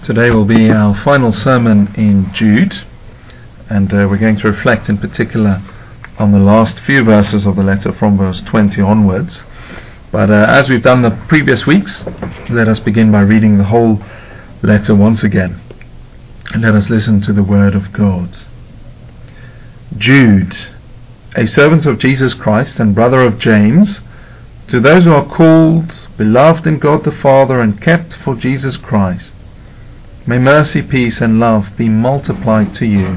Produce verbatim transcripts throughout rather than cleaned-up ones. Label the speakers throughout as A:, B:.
A: Today will be our final sermon in Jude, and uh, we're going to reflect in particular on the last few verses of the letter from verse twenty onwards. But uh, as we've done the previous weeks, let us begin by reading the whole letter once again, and let us listen to the word of God. Jude, a servant of Jesus Christ and brother of James, to those who are called, beloved in God the Father, and kept for Jesus Christ, may mercy, peace, and love be multiplied to you.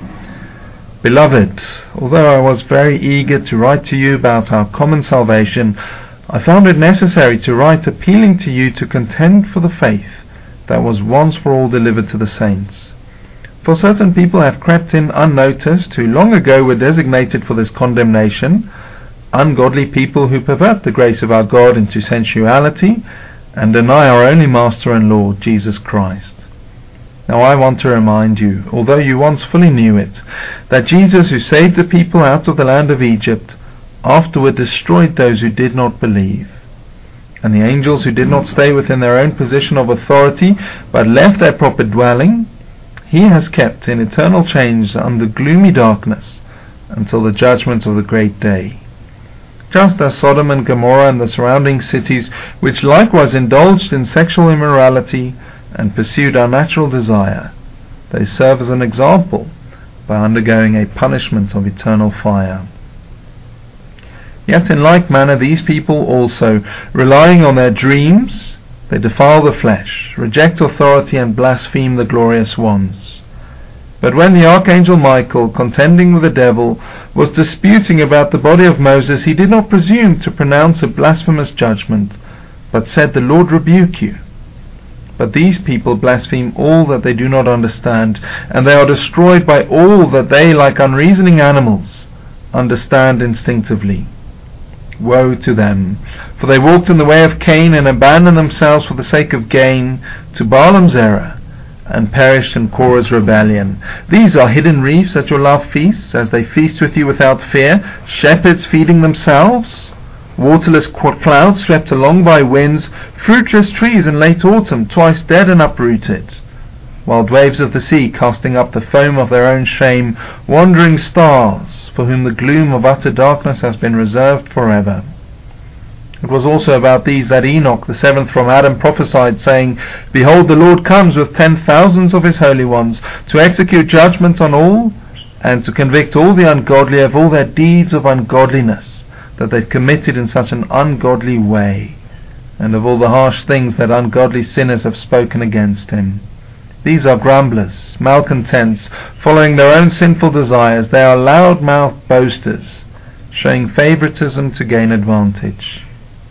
A: Beloved, although I was very eager to write to you about our common salvation, I found it necessary to write appealing to you to contend for the faith that was once for all delivered to the saints. For certain people have crept in unnoticed, who long ago were designated for this condemnation, ungodly people who pervert the grace of our God into sensuality and deny our only Master and Lord, Jesus Christ. Now I want to remind you, although you once fully knew it, that Jesus, who saved the people out of the land of Egypt, afterward destroyed those who did not believe. And the angels who did not stay within their own position of authority, but left their proper dwelling, he has kept in eternal chains under gloomy darkness until the judgment of the great day. Just as Sodom and Gomorrah and the surrounding cities, which likewise indulged in sexual immorality and pursued unnatural desire, they serve as an example by undergoing a punishment of eternal fire. Yet in like manner these people also, relying on their dreams, they defile the flesh, reject authority, and blaspheme the glorious ones. But when the archangel Michael, contending with the devil, was disputing about the body of Moses, he did not presume to pronounce a blasphemous judgment, but said, "The Lord rebuke you." But these people blaspheme all that they do not understand, and they are destroyed by all that they, like unreasoning animals, understand instinctively. Woe to them, for they walked in the way of Cain, and abandoned themselves for the sake of gain to Balaam's error, and perished in Korah's rebellion. These are hidden reefs at your love feasts, as they feast with you without fear, shepherds feeding themselves, waterless clouds swept along by winds, fruitless trees in late autumn, twice dead and uprooted, wild waves of the sea casting up the foam of their own shame, wandering stars, for whom the gloom of utter darkness has been reserved forever. It was also about these that Enoch, the seventh from Adam, prophesied, saying, "Behold, the Lord comes with ten thousands of his holy ones, to execute judgment on all, and to convict all the ungodly of all their deeds of ungodliness that they've committed in such an ungodly way, and of all the harsh things that ungodly sinners have spoken against him. These are grumblers, malcontents, following their own sinful desires. They are loud-mouthed boasters, showing favoritism to gain advantage.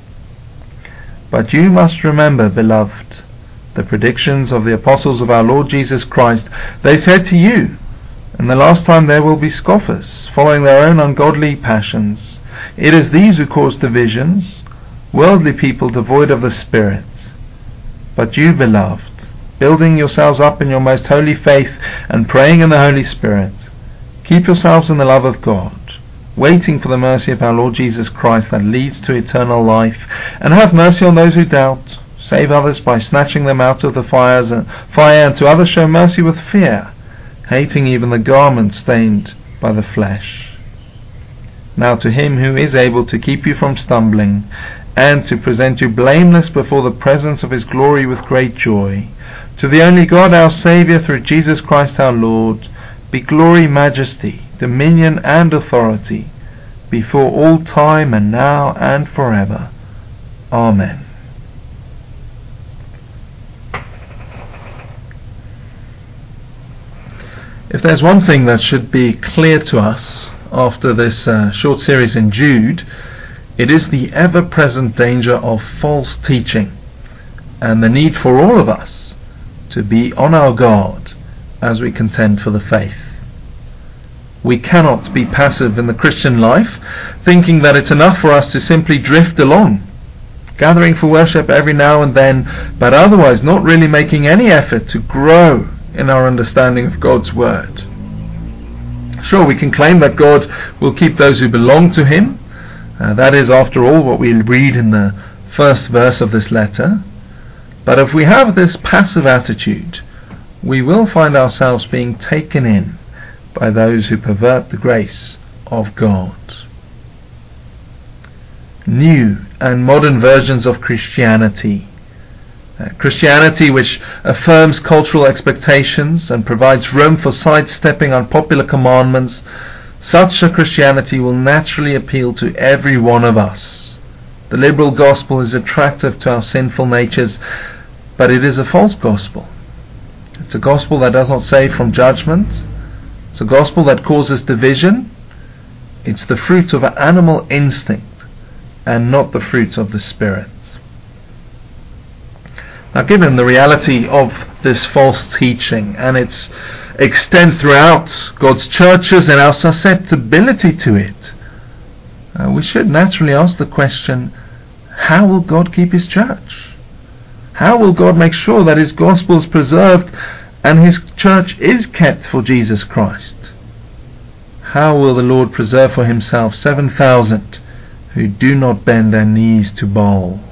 A: But you must remember, beloved, the predictions of the apostles of our Lord Jesus Christ. They said to you, in the last time there will be scoffers, following their own ungodly passions. It is these who cause divisions, worldly people devoid of the Spirit. But you, beloved, building yourselves up in your most holy faith and praying in the Holy Spirit, keep yourselves in the love of God, waiting for the mercy of our Lord Jesus Christ that leads to eternal life, and have mercy on those who doubt. Save others by snatching them out of the fires and fire, and to others show mercy with fear, hating even the garment stained by the flesh. Now to him who is able to keep you from stumbling, and to present you blameless before the presence of his glory with great joy, to the only God our Saviour, through Jesus Christ our Lord, be glory, majesty, dominion, and authority, before all time, and now, and forever. Amen. If there's one thing that should be clear to us after this uh, short series in Jude, it is the ever-present danger of false teaching, and the need for all of us to be on our guard as we contend for the faith. We cannot be passive in the Christian life, thinking that it's enough for us to simply drift along, gathering for worship every now and then, but otherwise not really making any effort to grow in our understanding of God's Word. Sure, we can claim that God will keep those who belong to him. Uh, that is, after all, what we read in the first verse of this letter. But if we have this passive attitude, we will find ourselves being taken in by those who pervert the grace of God. New and modern versions of Christianity. Uh, Christianity which affirms cultural expectations and provides room for sidestepping unpopular commandments. Such a Christianity will naturally appeal to every one of us. The liberal gospel is attractive to our sinful natures, but it is a false gospel. It's a gospel that does not save from judgment. It's a gospel that causes division. It's the fruit of an animal instinct and not the fruit of the Spirit. Now, given the reality of this false teaching and its extent throughout God's churches and our susceptibility to it, uh, we should naturally ask the question, how will God keep His church? How will God make sure that His gospel is preserved and His church is kept for Jesus Christ? How will the Lord preserve for Himself seven thousand who do not bend their knees to Baal?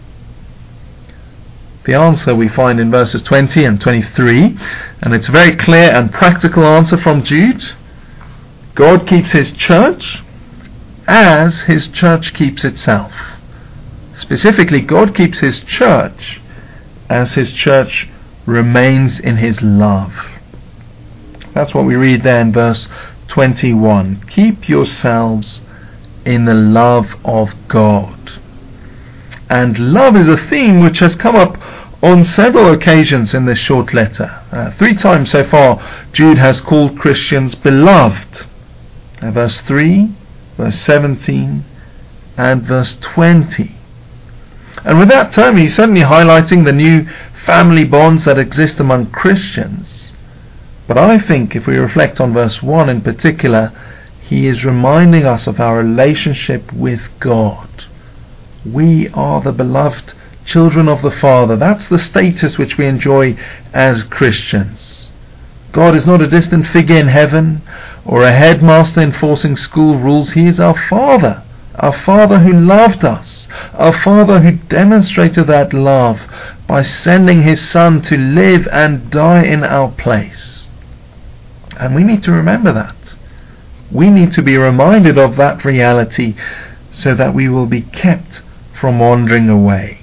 A: The answer we find in verses twenty and twenty-three, and it's a very clear and practical answer from Jude. God keeps His church as His church keeps itself. Specifically, God keeps His church as His church remains in His love. That's what we read there in verse twenty-one. Keep yourselves in the love of God. And love is a theme which has come up on several occasions in this short letter. Uh, three times so far Jude has called Christians beloved. Uh, verse three, verse seventeen and verse twenty. And with that term he's certainly highlighting the new family bonds that exist among Christians. But I think if we reflect on verse one in particular, he is reminding us of our relationship with God. We are the beloved children of the Father. That's the status which we enjoy as Christians. God is not a distant figure in heaven or a headmaster enforcing school rules. He is our Father. Our Father who loved us, our Father who demonstrated that love by sending His Son to live and die in our place. And we need to remember that. We need to be reminded of that reality so that we will be kept from wandering away.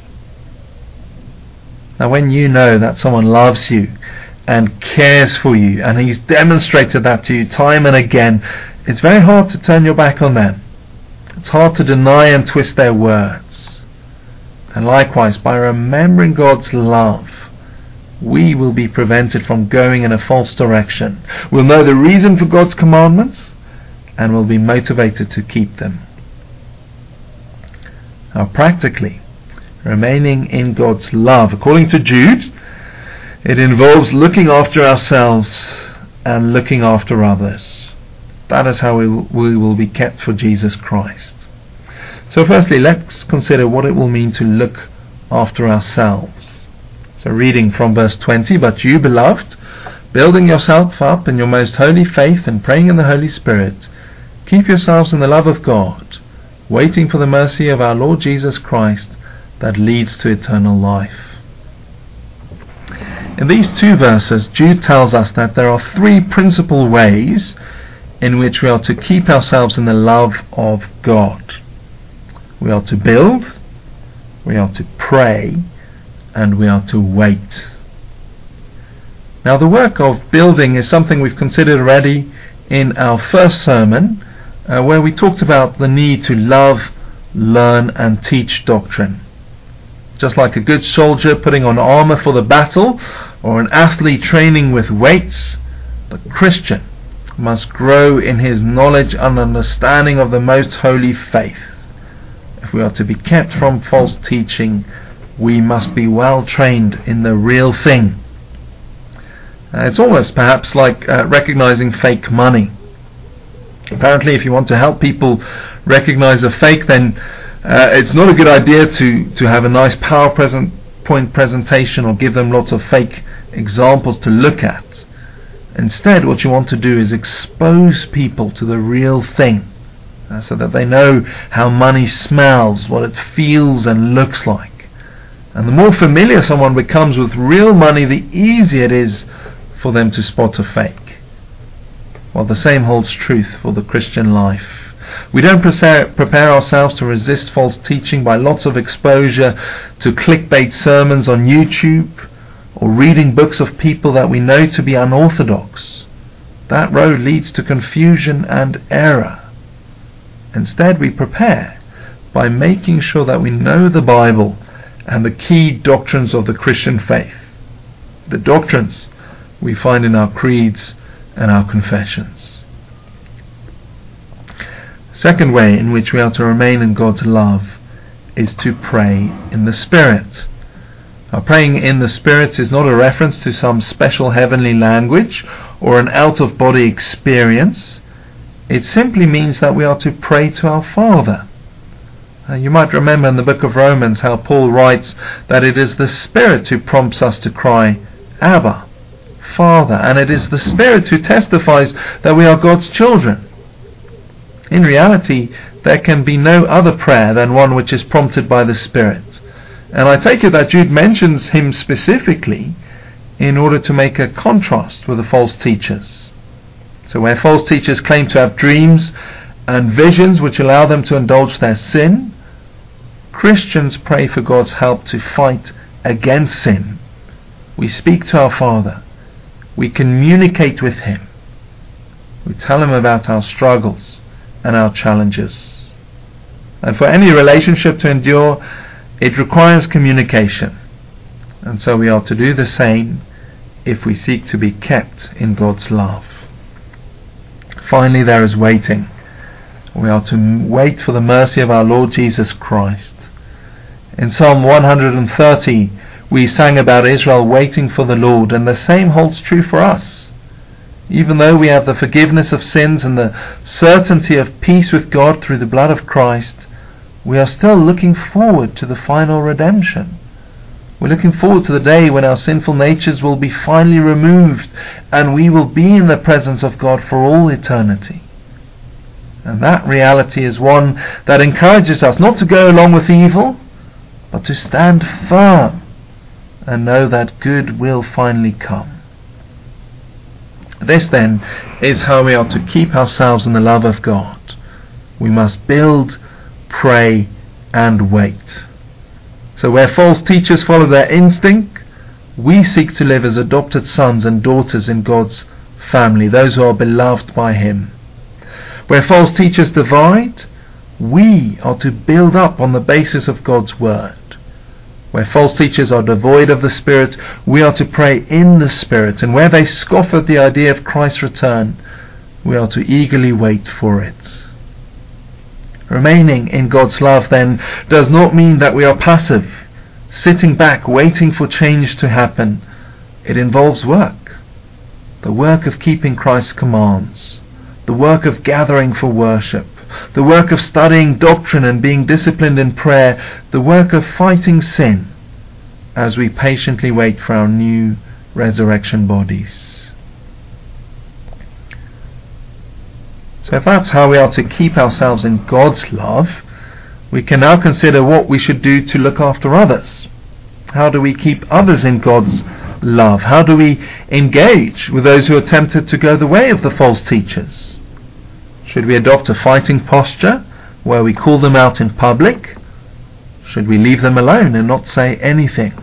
A: Now, when you know that someone loves you and cares for you, and He's demonstrated that to you time and again, it's very hard to turn your back on them. It's hard to deny and twist their words. And likewise, by remembering God's love, we will be prevented from going in a false direction. We'll know the reason for God's commandments and will be motivated to keep them. Now, practically, remaining in God's love, according to Jude, it involves looking after ourselves and looking after others. That is how we will, we will be kept for Jesus Christ. So firstly, let's consider what it will mean to look after ourselves. So reading from verse twenty, but you, beloved, building yourself up in your most holy faith and praying in the Holy Spirit, keep yourselves in the love of God, waiting for the mercy of our Lord Jesus Christ that leads to eternal life. In these two verses, Jude tells us that there are three principal ways in which we are to keep ourselves in the love of God. We are to build, we are to pray, and we are to wait. Now, the work of building is something we've considered already in our first sermon, uh, where we talked about the need to love, learn, and teach doctrine. Just like a good soldier putting on armor for the battle, or an athlete training with weights, the Christian must grow in his knowledge and understanding of the most holy faith. If we are to be kept from false teaching, we must be well trained in the real thing. Uh, it's almost perhaps like uh, recognizing fake money. Apparently, if you want to help people recognize a fake, then uh, it's not a good idea to, to have a nice PowerPoint presentation or give them lots of fake examples to look at. Instead, what you want to do is expose people to the real thing, uh, so that they know how money smells, what it feels and looks like. And the more familiar someone becomes with real money, the easier it is for them to spot a fake. Well, the same holds truth for the Christian life. We don't prepare ourselves to resist false teaching by lots of exposure to clickbait sermons on YouTube or reading books of people that we know to be unorthodox. That road leads to confusion and error. Instead, we prepare by making sure that we know the Bible and the key doctrines of the Christian faith. The doctrines we find in our creeds and our confessions. Second way in which we are to remain in God's love is to pray in the Spirit. Now, praying in the Spirit is not a reference to some special heavenly language or an out-of-body experience. It simply means that we are to pray to our Father. Uh, you might remember in the book of Romans how Paul writes that it is the Spirit who prompts us to cry, Abba, Father, and it is the Spirit who testifies that we are God's children. In reality, there can be no other prayer than one which is prompted by the Spirit. And I take it that Jude mentions him specifically in order to make a contrast with the false teachers. So where false teachers claim to have dreams and visions which allow them to indulge their sin, Christians pray for God's help to fight against sin. We speak to our Father. We communicate with Him. We tell Him about our struggles and our challenges. And for any relationship to endure, it requires communication. And so we are to do the same if we seek to be kept in God's love. Finally, there is waiting. We are to wait for the mercy of our Lord Jesus Christ. In Psalm one hundred thirty, we sang about Israel waiting for the Lord, and the same holds true for us. Even though we have the forgiveness of sins and the certainty of peace with God through the blood of Christ, we are still looking forward to the final redemption. We're looking forward to the day when our sinful natures will be finally removed and we will be in the presence of God for all eternity. And that reality is one that encourages us not to go along with evil, but to stand firm and know that good will finally come. This then is how we are to keep ourselves in the love of God. We must build, pray, and wait. So where false teachers follow their instinct, we seek to live as adopted sons and daughters in God's family, those who are beloved by Him. Where false teachers divide, we are to build up on the basis of God's word. Where false teachers are devoid of the Spirit, we are to pray in the Spirit. And where they scoff at the idea of Christ's return, we are to eagerly wait for it. Remaining in God's love, then, does not mean that we are passive, sitting back, waiting for change to happen. It involves work. The work of keeping Christ's commands. The work of gathering for worship. The work of studying doctrine and being disciplined in prayer. The work of fighting sin as we patiently wait for our new resurrection bodies. So if that's how we are to keep ourselves in God's love, we can now consider what we should do to look after others. How do we keep others in God's love? How do we engage with those who are tempted to go the way of the false teachers? Should we adopt a fighting posture where we call them out in public? Should we leave them alone and not say anything?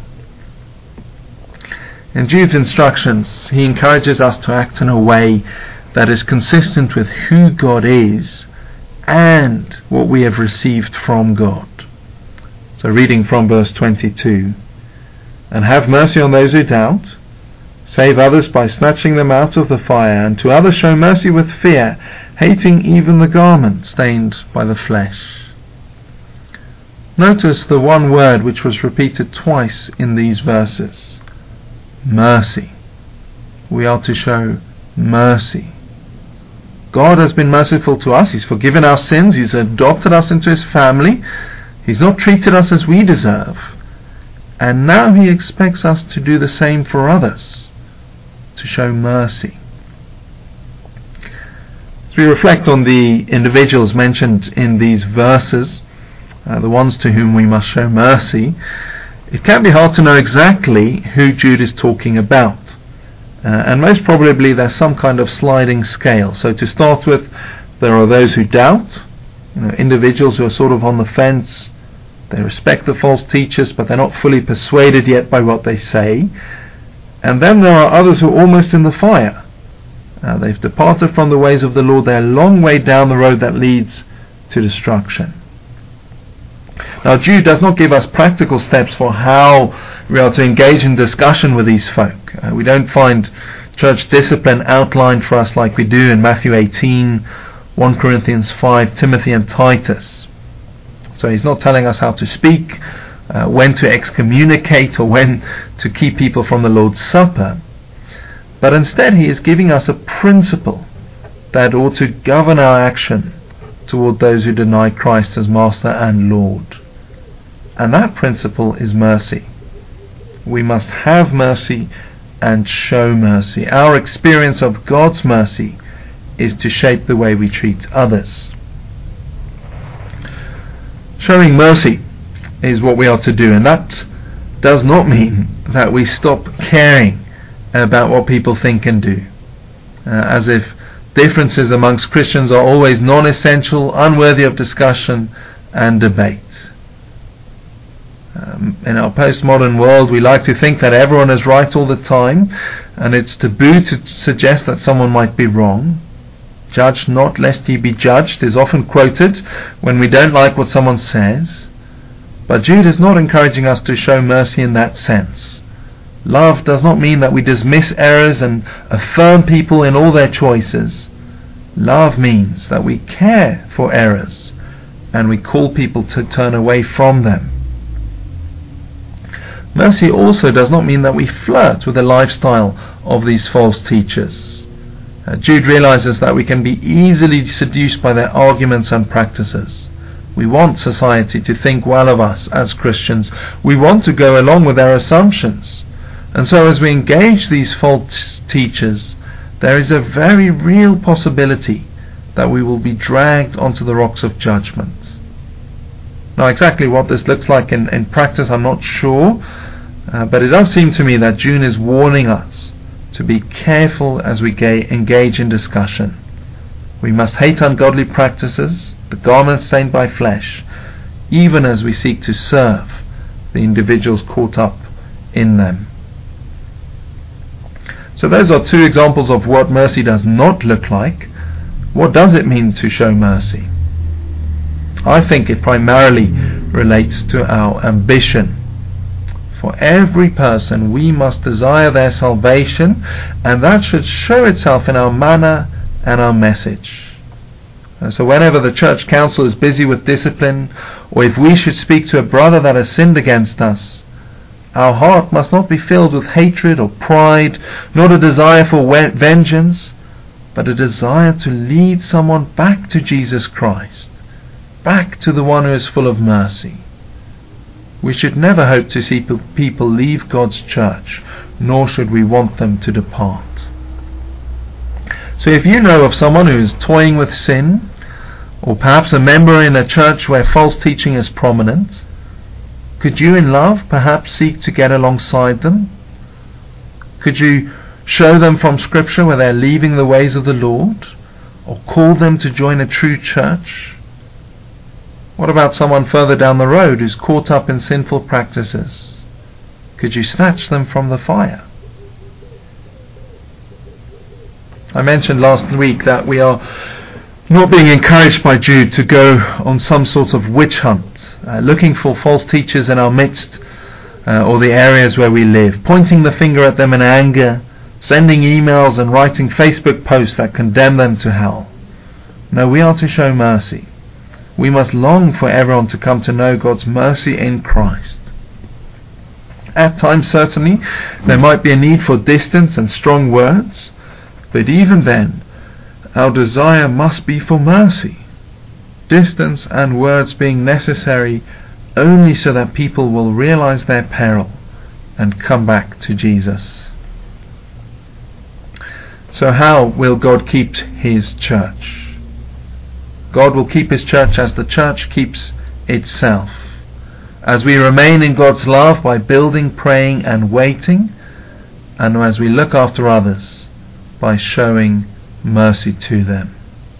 A: In Jude's instructions, he encourages us to act in a way that is consistent with who God is and what we have received from God. So reading from verse twenty-two, "And have mercy on those who doubt, save others by snatching them out of the fire, and to others show mercy with fear, hating even the garment stained by the flesh." Notice the one word which was repeated twice in these verses. Mercy. We are to show mercy. God has been merciful to us. He's forgiven our sins. He's adopted us into His family. He's not treated us as we deserve. And now He expects us to do the same for others, to show mercy. As we reflect on the individuals mentioned in these verses, uh, the ones to whom we must show mercy, It can be hard to know exactly who Jude is talking about. Uh, and most probably there's some kind of sliding scale. So to start with, there are those who doubt, you know, individuals who are sort of on the fence. They respect the false teachers, but they're not fully persuaded yet by what they say. And then there are others who are almost in the fire. Uh, they've departed from the ways of the Lord. They're a long way down the road that leads to destruction. Now, Jude does not give us practical steps for how we are to engage in discussion with these folk. Uh, we don't find church discipline outlined for us like we do in Matthew eighteen, First Corinthians five, Timothy and Titus. So he's not telling us how to speak, uh, when to excommunicate, or when to keep people from the Lord's Supper. But instead he is giving us a principle that ought to govern our action toward those who deny Christ as Master and Lord. And that principle is mercy. We must have mercy and show mercy. Our experience of God's mercy is to shape the way we treat others. Showing mercy is what we are to do, and that does not mean that we stop caring about what people think and do, uh, as if differences amongst Christians are always non-essential, unworthy of discussion and debate. Um, in our postmodern world, we like to think that everyone is right all the time, and it's taboo to suggest that someone might be wrong. Judge not lest ye be judged is often quoted when we don't like what someone says. But Jude is not encouraging us to show mercy in that sense. Love does not mean that we dismiss errors and affirm people in all their choices. Love means that we care for errors and we call people to turn away from them. Mercy also does not mean that we flirt with the lifestyle of these false teachers. Uh, Jude realizes that we can be easily seduced by their arguments and practices. We want society to think well of us as Christians. We want to go along with their assumptions. And so as we engage these false teachers, there is a very real possibility that we will be dragged onto the rocks of judgment. Now, exactly what this looks like in, in practice, I'm not sure, uh, but it does seem to me that Jude is warning us to be careful as we ga- engage in discussion. We must hate ungodly practices, the garments stained by flesh, even as we seek to serve the individuals caught up in them. So those are two examples of what mercy does not look like. What does it mean to show mercy? I think it primarily relates to our ambition. For every person we must desire their salvation, and that should show itself in our manner and our message. And so whenever the church council is busy with discipline, or if we should speak to a brother that has sinned against us, our heart must not be filled with hatred or pride, not a desire for we- vengeance, but a desire to lead someone back to Jesus Christ, back to the one who is full of mercy. We should never hope to see people leave God's church, nor should we want them to depart. So if you know of someone who is toying with sin, or perhaps a member in a church where false teaching is prominent, could you in love perhaps seek to get alongside them? Could you show them from Scripture where they're leaving the ways of the Lord, or call them to join a true church? What about someone further down the road who's caught up in sinful practices? Could you snatch them from the fire? I mentioned last week that we are not being encouraged by Jude to go on some sort of witch hunt, uh, looking for false teachers in our midst uh, or the areas where we live, pointing the finger at them in anger, sending emails and writing Facebook posts that condemn them to hell. No, we are to show mercy. We must long for everyone to come to know God's mercy in Christ. At times, certainly, there might be a need for distance and strong words, but even then, our desire must be for mercy. Distance and words being necessary only so that people will realize their peril and come back to Jesus. So how will God keep His church? God will keep His church as the church keeps itself. as we remain in God's love by building, praying and waiting, and as we look after others by showing mercy to them.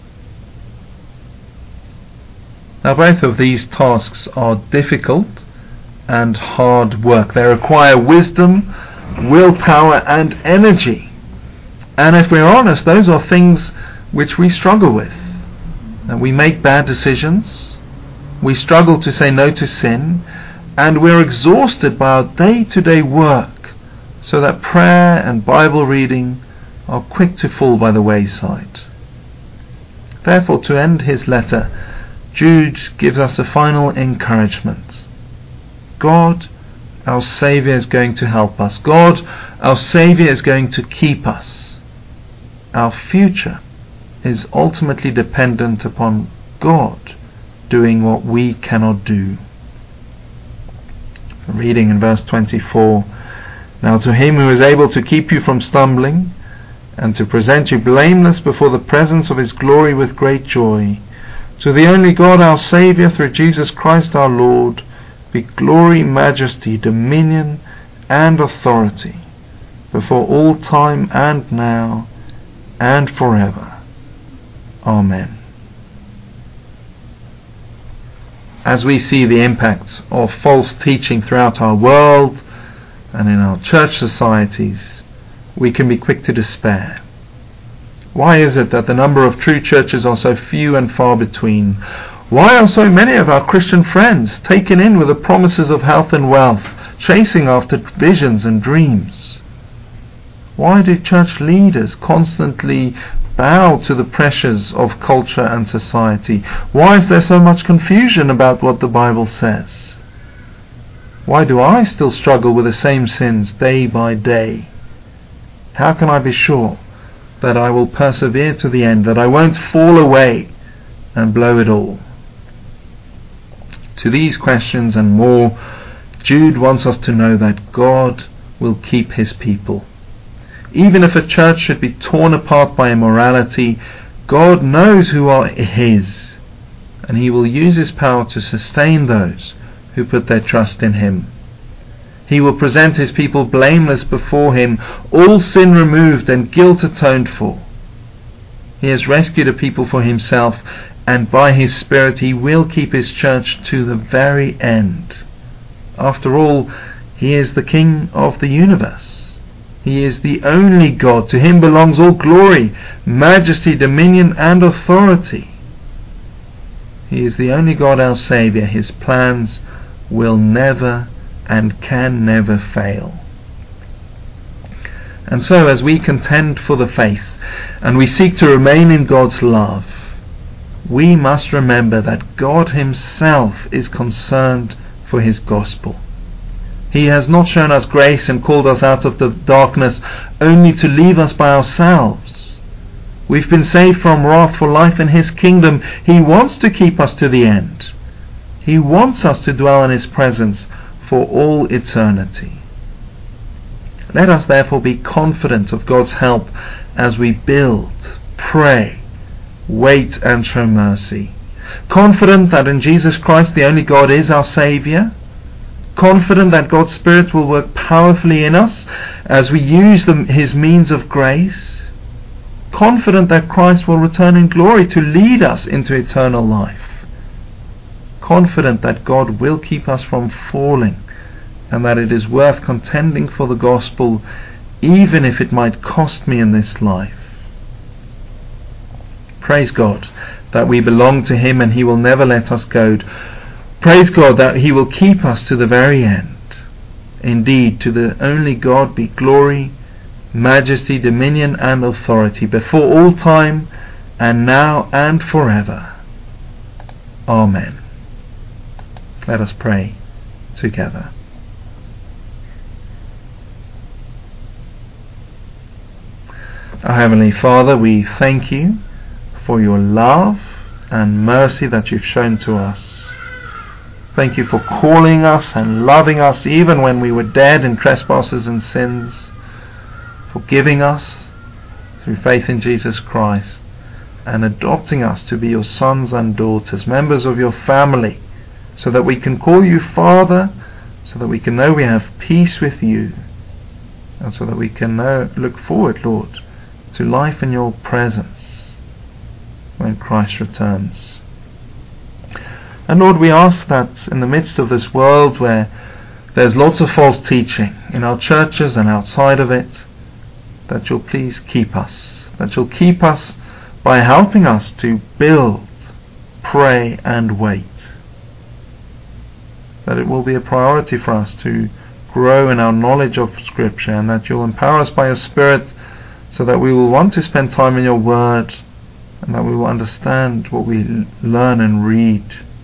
A: Now both of these tasks are difficult and hard work. They require wisdom, willpower and energy. And if we're honest, those are things which we struggle with. And we make bad decisions, we struggle to say no to sin, and we're exhausted by our day-to-day work, so that prayer and Bible reading are quick to fall by the wayside. Therefore, to end his letter, Jude gives us a final encouragement. God, our Saviour, is going to help us. God, our Saviour, is going to keep us. Our future is ultimately dependent upon God doing what we cannot do. Reading in verse twenty-four, now to him who is able to keep you from stumbling, and to present you blameless before the presence of his glory with great joy, to the only God our Saviour, through Jesus Christ our Lord, be glory, majesty, dominion, and authority, before all time and now, and forever. Amen. As we see the impact of false teaching throughout our world and in our church societies, we can be quick to despair. Why is it that the number of true churches are so few and far between? Why are so many of our Christian friends taken in with the promises of health and wealth, chasing after visions and dreams? Why do church leaders constantly bow to the pressures of culture and society? Why is there so much confusion about what the Bible says? Why do I still struggle with the same sins day by day? How can I be sure that I will persevere to the end, that I won't fall away and blow it all? To these questions and more, Jude wants us to know that God will keep his people. Even if a church should be torn apart by immorality, God knows who are his, and he will use his power to sustain those who put their trust in him. He will present his people blameless before him, all sin removed and guilt atoned for. He has rescued a people for himself, and by his Spirit he will keep his church to the very end. After all, he is the King of the universe. He is the only God. To him belongs all glory, majesty, dominion and authority. He is the only God, our Saviour. His plans will never and can never fail. And so, as we contend for the faith and we seek to remain in God's love, we must remember that God himself is concerned for his gospel. He has not shown us grace and called us out of the darkness only to leave us by ourselves. We've been saved from wrath for life in his kingdom. He wants to keep us to the end. He wants us to dwell in his presence for all eternity. Let us therefore be confident of God's help as we build, pray, wait and show mercy. Confident that in Jesus Christ the only God is our Saviour. Confident that God's Spirit will work powerfully in us as we use the, his means of grace. Confident that Christ will return in glory to lead us into eternal life. Confident that God will keep us from falling, and that it is worth contending for the gospel even if it might cost me in this life. Praise God that we belong to him and he will never let us go. Praise God that he will keep us to the very end. Indeed, to the only God be glory, majesty, dominion and authority before all time and now and forever. Amen. Let us pray together. Our Heavenly Father, we thank you for your love and mercy that you've shown to us. Thank you for calling us and loving us even when we were dead in trespasses and sins, forgiving us through faith in Jesus Christ, and adopting us to be your sons and daughters, members of your family, so that we can call you Father, so that we can know we have peace with you, and so that we can know, look forward, Lord, to life in your presence when Christ returns. And Lord, we ask that in the midst of this world where there's lots of false teaching in our churches and outside of it, that you'll please keep us, that you'll keep us by helping us to build, pray and wait. That it will be a priority for us to grow in our knowledge of Scripture, and that you'll empower us by your Spirit so that we will want to spend time in your Word, and that we will understand what we l- learn and read.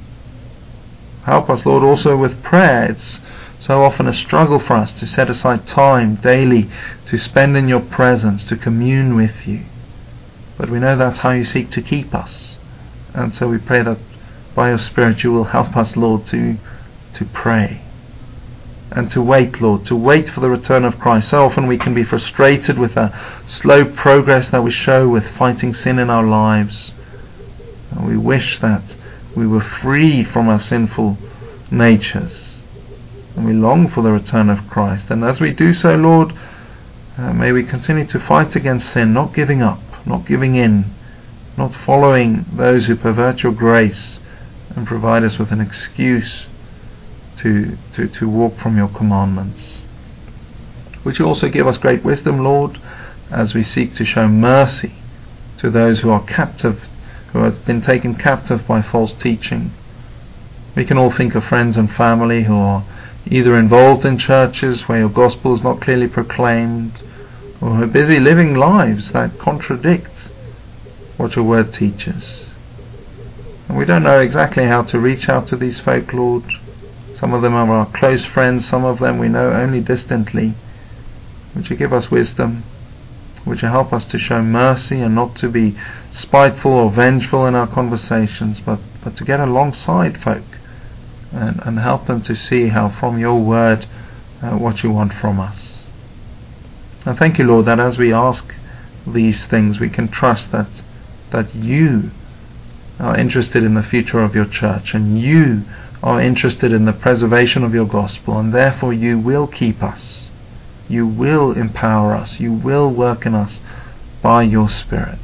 A: Help us, Lord, also with prayer. It's so often a struggle for us to set aside time daily to spend in your presence, to commune with you. But we know that's how you seek to keep us. And so we pray that by your Spirit you will help us, Lord, to, to pray and to wait, Lord, to wait for the return of Christ. So often we can be frustrated with the slow progress that we show with fighting sin in our lives. And we wish that we were free from our sinful natures. And we long for the return of Christ. And as we do so, Lord, uh, may we continue to fight against sin, not giving up, not giving in, not following those who pervert your grace and provide us with an excuse to, to, to walk from your commandments. Would you also give us great wisdom, Lord, as we seek to show mercy to those who are captive, who have been taken captive by false teaching. We can all think of friends and family who are either involved in churches where your gospel is not clearly proclaimed, or who are busy living lives that contradict what your word teaches. And we don't know exactly how to reach out to these folk, Lord. Some of them are our close friends, some of them we know only distantly. Would you give us wisdom? Would you help us to show mercy and not to be spiteful or vengeful in our conversations, but, but to get alongside folk and, and help them to see how from your word uh, what you want from us. And thank you, Lord, that as we ask these things we can trust that that you are interested in the future of your church, and you are interested in the preservation of your gospel, and therefore you will keep us, you will empower us, you will work in us by your Spirit.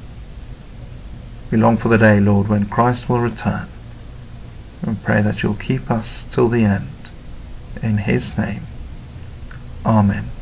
A: We long for the day, Lord, when Christ will return, and pray that you'll keep us till the end. In his name, Amen.